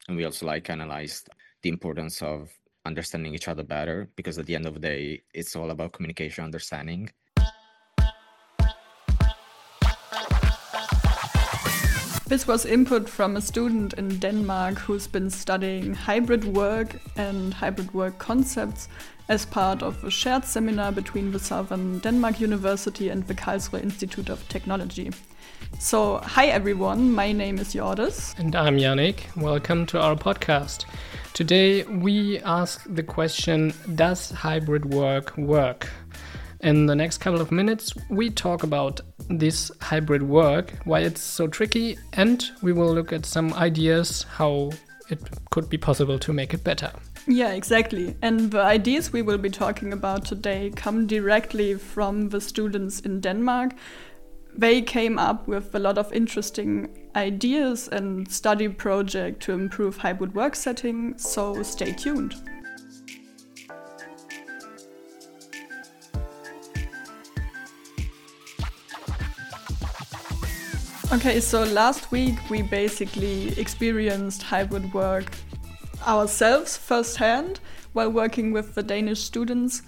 And we also like analyzed the importance of understanding each other better, because at the end of the day, it's all about communication, understanding. This was input from a student in Denmark who's been studying hybrid work and hybrid work concepts as part of a shared seminar between the Southern Denmark University and the Karlsruhe Institute of Technology. So, hi everyone, my name is Jordis. And I'm Yannick. Welcome to our podcast. Today we ask the question, does hybrid work? In the next couple of minutes, we talk about this hybrid work, why it's so tricky, and we will look at some ideas how it could be possible to make it better. Yeah, exactly. And the ideas we will be talking about today come directly from the students in Denmark. They came up with a lot of interesting ideas and study project to improve hybrid work setting, so stay tuned. Okay, so last week we basically experienced hybrid work ourselves firsthand while working with the Danish students.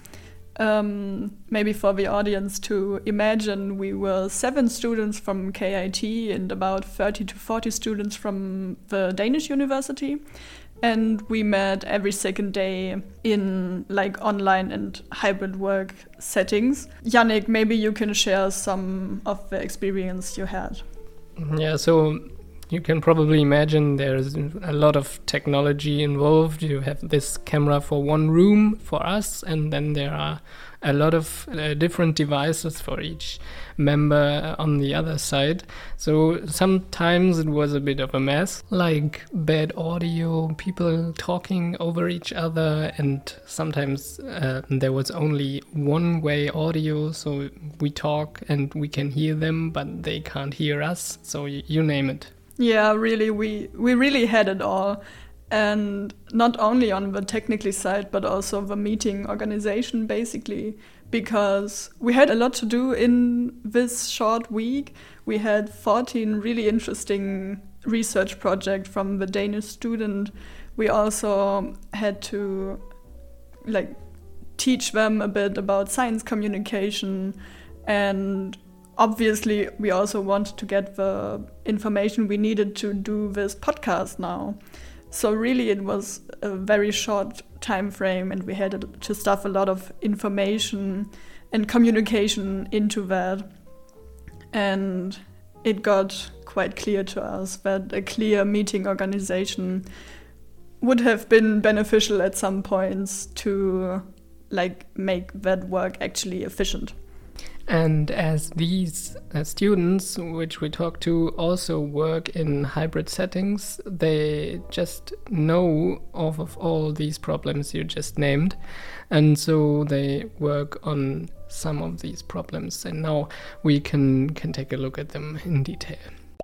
Maybe for the audience to imagine, we were 7 students from KIT and about 30 to 40 students from the Danish university. And we met every second day in like online and hybrid work settings. Yannick, maybe you can share some of the experience you had. Yeah, so you can probably imagine there's a lot of technology involved. You have this camera for one room for us, and then there are a lot of different devices for each member on the other side. So sometimes it was a bit of a mess, like bad audio, people talking over each other, and sometimes there was only one-way audio, so we talk and we can hear them, but they can't hear us, so you name it. Yeah, really, we really had it all. And not only on the technical side, but also the meeting organization, basically, because we had a lot to do in this short week. We had 14 really interesting research projects from the Danish student. We also had to teach them a bit about science communication, and obviously we also wanted to get the information we needed to do this podcast now. So really it was a very short time frame, and we had to stuff a lot of information and communication into that. And it got quite clear to us that a clear meeting organization would have been beneficial at some points to make that work actually efficient. And as these students, which we talk to, also work in hybrid settings, they just know of all these problems you just named. And so they work on some of these problems. And now we can take a look at them in detail.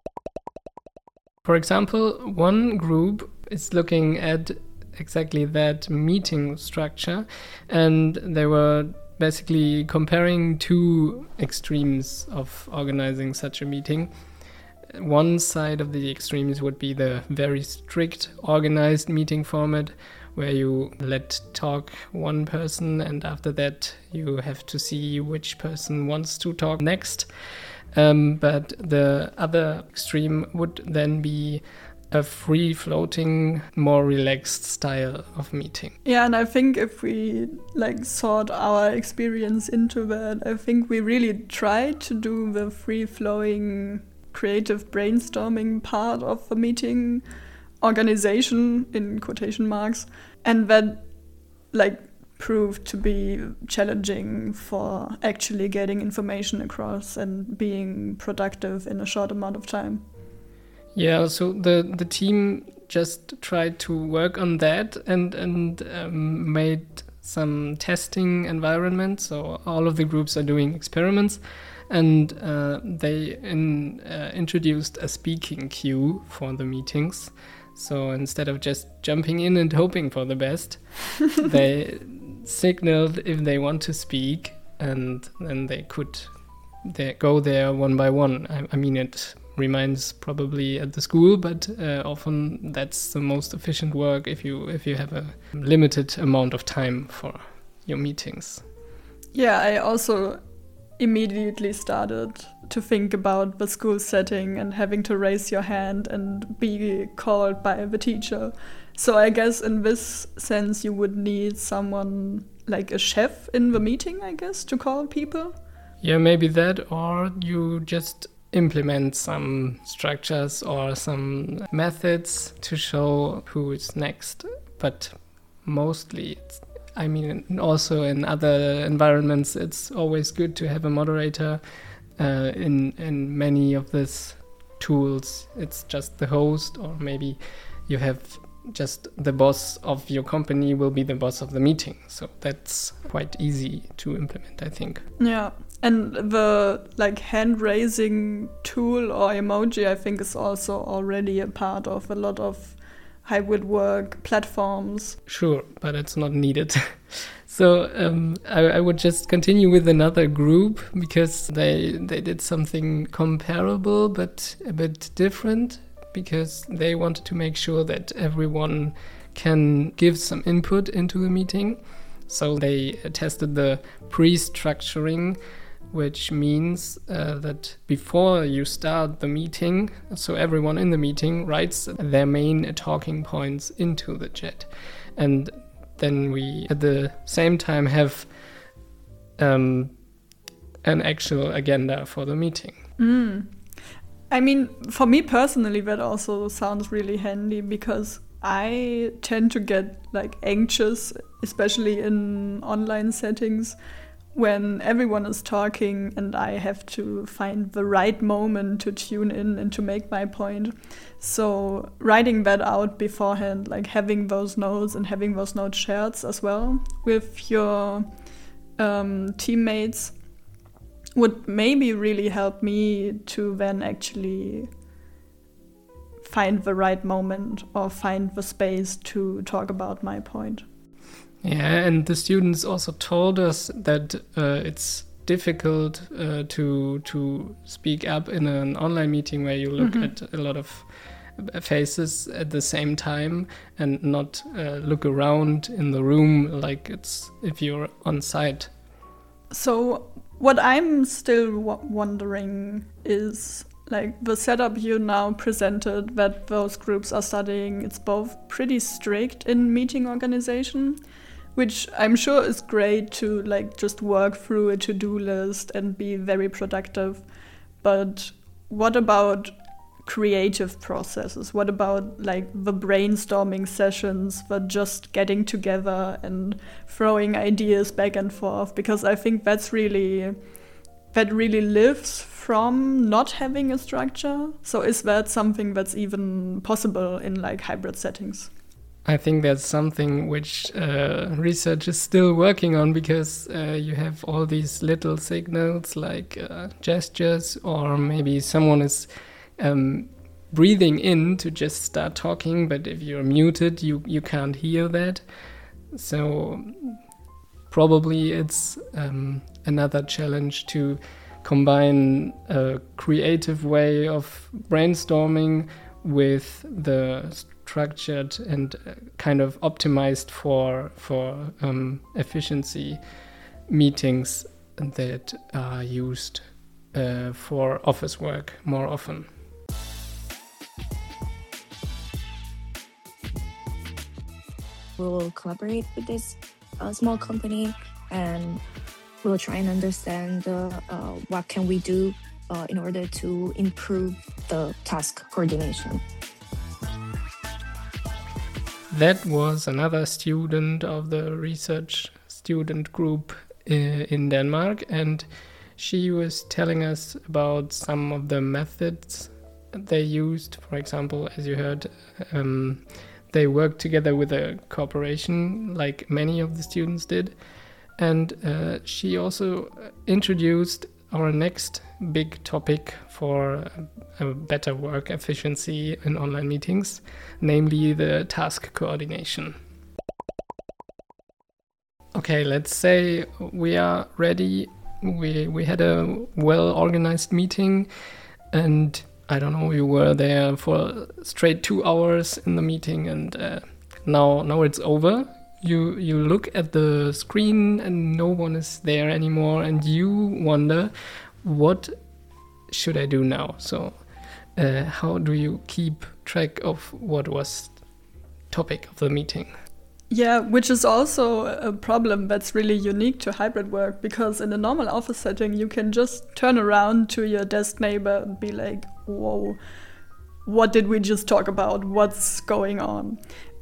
For example, one group is looking at exactly that meeting structure, and they were basically comparing 2 extremes of organizing such a meeting. One side of the extremes would be the very strict organized meeting format, where you let talk one person and after that you have to see which person wants to talk next. But the other extreme would then be a free-floating, more relaxed style of meeting. Yeah, and I think if we sort our experience into that, I think we really tried to do the free-flowing creative brainstorming part of the meeting organization, in quotation marks, and that proved to be challenging for actually getting information across and being productive in a short amount of time. Yeah, so the team just tried to work on that and made some testing environment. So all of the groups are doing experiments, and they introduced a speaking queue for the meetings. So instead of just jumping in and hoping for the best, they signaled if they want to speak, and then they go there one by one. I mean it remains probably at the school, but often that's the most efficient work if you have a limited amount of time for your meetings. Yeah, I also immediately started to think about the school setting and having to raise your hand and be called by the teacher. So I guess in this sense you would need someone like a chef in the meeting, I guess, to call people. Yeah, maybe that, or you just implement some structures or some methods to show who is next. But mostly, also in other environments, it's always good to have a moderator. In many of these tools, it's just the host, or maybe you have just the boss of your company will be the boss of the meeting. So that's quite easy to implement, I think. Yeah. And the hand raising tool or emoji, I think, is also already a part of a lot of hybrid work platforms. Sure, but it's not needed. So I would just continue with another group because they did something comparable but a bit different, because they wanted to make sure that everyone can give some input into the meeting. So they tested the pre-structuring, which means that before you start the meeting, so everyone in the meeting writes their main talking points into the chat. And then we at the same time have an actual agenda for the meeting. I mean, for me personally, that also sounds really handy, because I tend to get anxious, especially in online settings, when everyone is talking and I have to find the right moment to tune in and to make my point. So writing that out beforehand, having those notes and having those notes shared as well with your teammates, would maybe really help me to then actually find the right moment or find the space to talk about my point. Yeah, and the students also told us that it's difficult to speak up in an online meeting where you look at a lot of faces at the same time and not look around in the room like it's if you're on site. So what I'm still wondering is the setup you now presented, that those groups are studying, it's both pretty strict in meeting organization, which I'm sure is great to just work through a to-do list and be very productive. But what about creative processes? What about the brainstorming sessions, the just getting together and throwing ideas back and forth? Because I think that really lives from not having a structure. So is that something that's even possible in hybrid settings? I think that's something which research is still working on, because you have all these little signals like gestures, or maybe someone is breathing in to just start talking, but if you're muted, you can't hear that. So probably it's another challenge to combine a creative way of brainstorming with the structured and kind of optimized for efficiency meetings that are used for office work more often. We will collaborate with this small company, and we'll try and understand what can we do in order to improve the task coordination. That was another student of the research student group in Denmark, and she was telling us about some of the methods they used. For example, as you heard, they worked together with a corporation, like many of the students did. And she also introduced our next big topic for a better work efficiency in online meetings, namely the task coordination. Okay, let's say we are ready. We had a well-organized meeting, and I don't know, you were there for straight 2 hours in the meeting, and now it's over. You look at the screen and no one is there anymore, and you wonder, what should I do now? So how do you keep track of what was topic of the meeting? Yeah, which is also a problem that's really unique to hybrid work, because in a normal office setting, you can just turn around to your desk neighbor and be like, whoa, what did we just talk about? What's going on?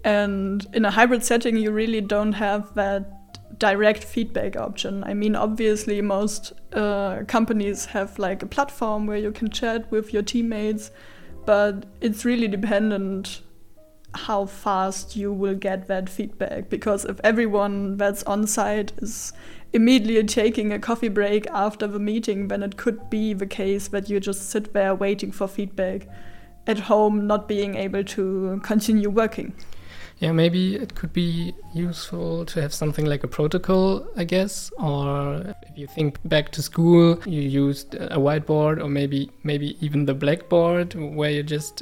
And in a hybrid setting, you really don't have that direct feedback option. I mean, obviously, most companies have like a platform where you can chat with your teammates, but it's really dependent how fast you will get that feedback, because if everyone that's on site is immediately taking a coffee break after the meeting, then it could be the case that you just sit there waiting for feedback at home, not being able to continue working. Yeah, maybe it could be useful to have something like a protocol, I guess. Or if you think back to school, you used a whiteboard, or maybe even the blackboard, where you just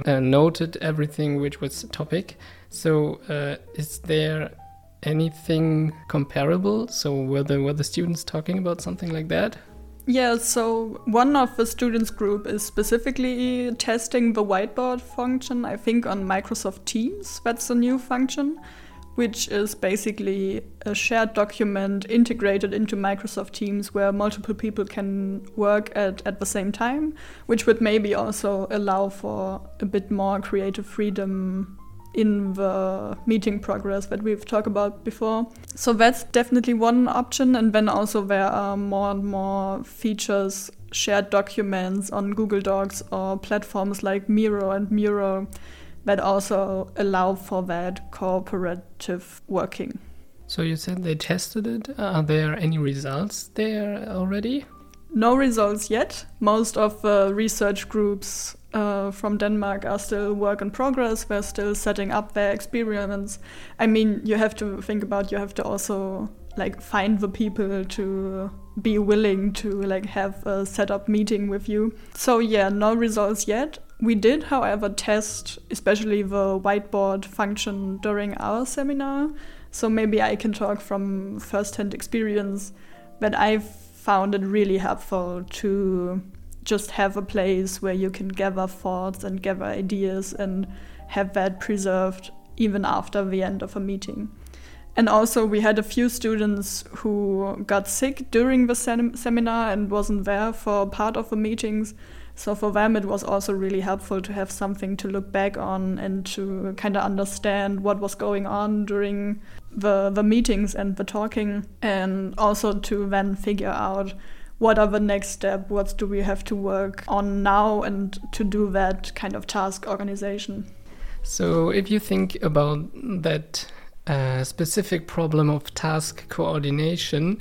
noted everything which was the topic. So is there anything comparable? So were the students talking about something like that? Yeah, so one of the students group is specifically testing the whiteboard function, I think on Microsoft Teams. That's a new function, which is basically a shared document integrated into Microsoft Teams where multiple people can work at the same time, which would maybe also allow for a bit more creative freedom in the meeting progress that we've talked about before. So that's definitely one option. And then also there are more and more features, shared documents on Google Docs or platforms like Miro and Mural that also allow for that cooperative working. So you said they tested it. Are there any results there already? No results yet. Most of the research groups from Denmark are still work in progress. They're still setting up their experiments. I mean, you have to think about, you have to also like find the people to be willing to like have a set-up meeting with you. So yeah, no results yet. We did, however, test especially the whiteboard function during our seminar. So maybe I can talk from first-hand experience that I've found it really helpful to just have a place where you can gather thoughts and gather ideas and have that preserved even after the end of a meeting. And also we had a few students who got sick during the seminar and wasn't there for part of the meetings. So for them it was also really helpful to have something to look back on and to kind of understand what was going on during the meetings and the talking, and also to then figure out what are the next steps, what do we have to work on now, and to do that kind of task organization. So if you think about that specific problem of task coordination,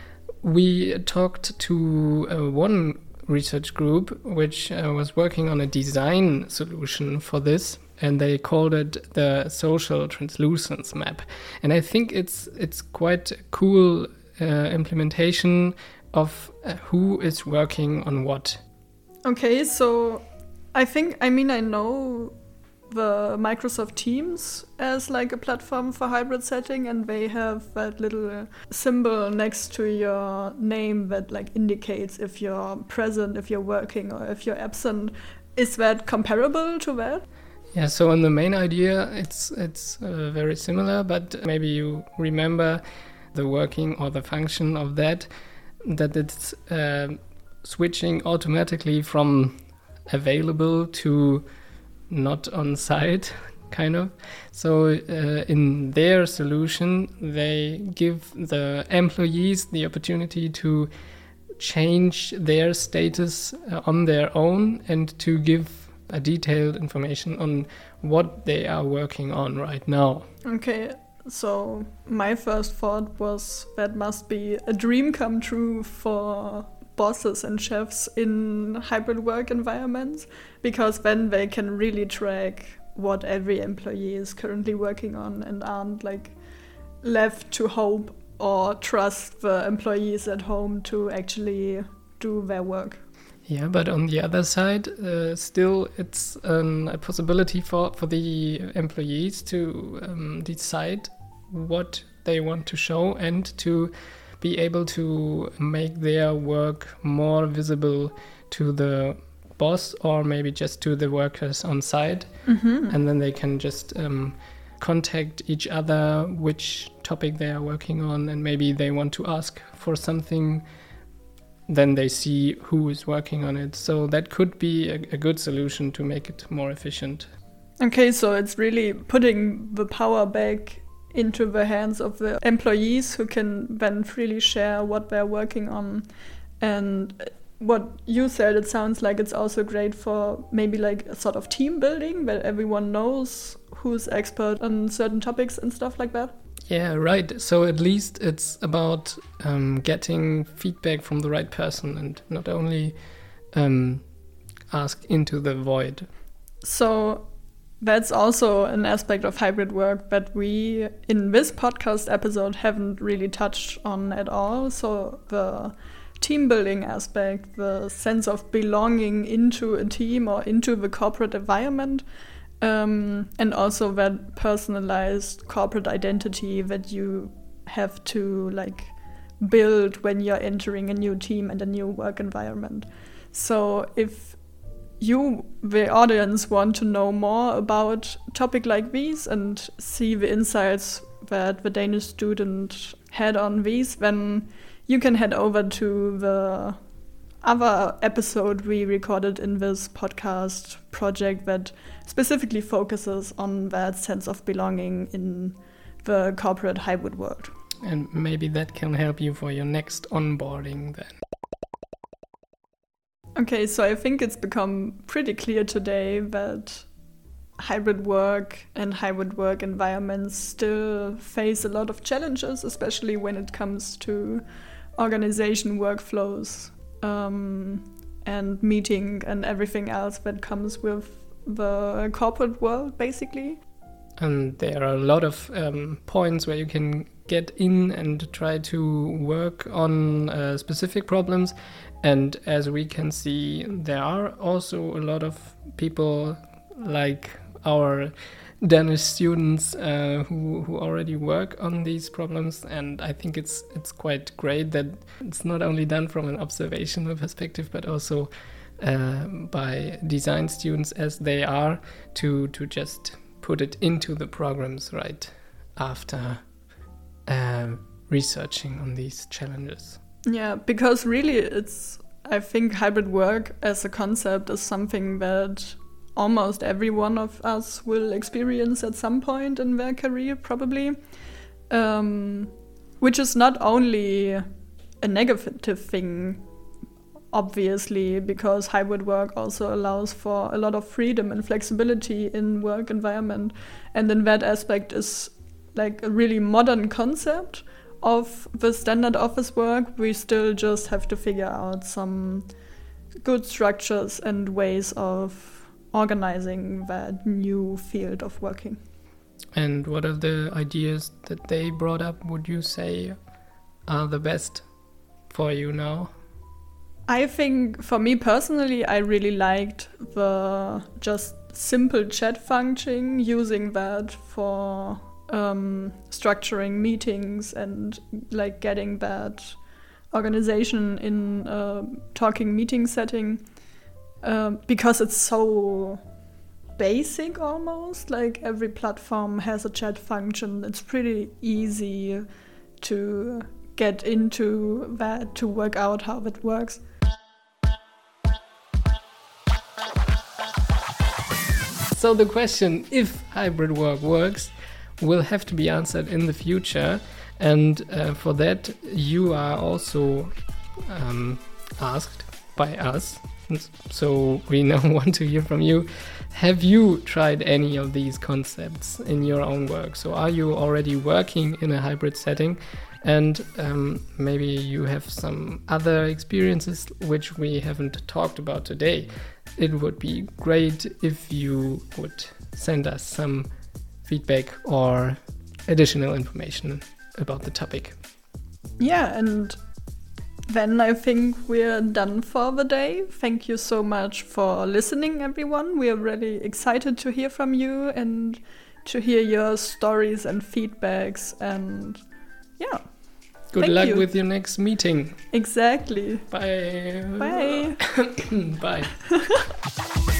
we talked to one research group which was working on a design solution for this, and they called it the social translucence map. And I think it's quite a cool implementation of who is working on what. Okay, so I know the Microsoft Teams as like a platform for hybrid setting, and they have that little symbol next to your name that like indicates if you're present, if you're working, or if you're absent. Is that comparable to that? Yeah, so in the main idea it's very similar, but maybe you remember the working or the function of that it's switching automatically from available to not on site, kind of. So in their solution, they give the employees the opportunity to change their status on their own and to give a detailed information on what they are working on right now. Okay. So my first thought was that must be a dream come true for bosses and chefs in hybrid work environments, because then they can really track what every employee is currently working on and aren't like left to hope or trust the employees at home to actually do their work. Yeah, but on the other side, still it's a possibility for the employees to decide what they want to show and to be able to make their work more visible to the boss or maybe just to the workers on site. And then they can just contact each other which topic they are working on, and maybe they want to ask for something, then they see who is working on it. So that could be a good solution to make it more efficient. Okay, so it's really putting the power back into the hands of the employees who can then freely share what they're working on. And what you said, it sounds like it's also great for maybe like a sort of team building where everyone knows who's expert on certain topics and stuff like that. Yeah, right. So at least it's about getting feedback from the right person and not only ask into the void. So that's also an aspect of hybrid work that we, in this podcast episode, haven't really touched on at all. So the team building aspect, the sense of belonging into a team or into the corporate environment, and also that personalized corporate identity that you have to like build when you're entering a new team and a new work environment. So if you, the audience, want to know more about a topic like these and see the insights that the Danish student had on these, then you can head over to the other episode we recorded in this podcast project that specifically focuses on that sense of belonging in the corporate hybrid world. And maybe that can help you for your next onboarding then. Okay, so I think it's become pretty clear today that hybrid work and hybrid work environments still face a lot of challenges, especially when it comes to organization workflows and meeting and everything else that comes with the corporate world, basically. And there are a lot of points where you can get in and try to work on specific problems. And as we can see, there are also a lot of people like our Danish students who already work on these problems. And I think it's quite great that it's not only done from an observational perspective, but also by design students as they are to just put it into the programs right after researching on these challenges. Yeah, because really I think hybrid work as a concept is something that almost every one of us will experience at some point in their career, probably, which is not only a negative thing, obviously, because hybrid work also allows for a lot of freedom and flexibility in work environment, and in that aspect is like a really modern concept of the standard office work. We still just have to figure out some good structures and ways of organizing that new field of working. And what are the ideas that they brought up, would you say, are the best for you now? I think for me personally, I really liked the just simple chat function, using that for structuring meetings and like getting that organization in a talking meeting setting, because it's so basic almost. Like every platform has a chat function. It's pretty easy to get into that, to work out how it works. So the question, if hybrid work works, will have to be answered in the future. And for that, you are also asked by us. So we now want to hear from you. Have you tried any of these concepts in your own work? So are you already working in a hybrid setting? And maybe you have some other experiences which we haven't talked about today. It would be great if you would send us some feedback or additional information about the topic. Yeah, and Then I think we're done for the day. Thank you so much for listening, everyone. We are really excited to hear from you and to hear your stories and feedbacks. And yeah. Good luck with your next meeting. Exactly. Bye. Bye. Bye.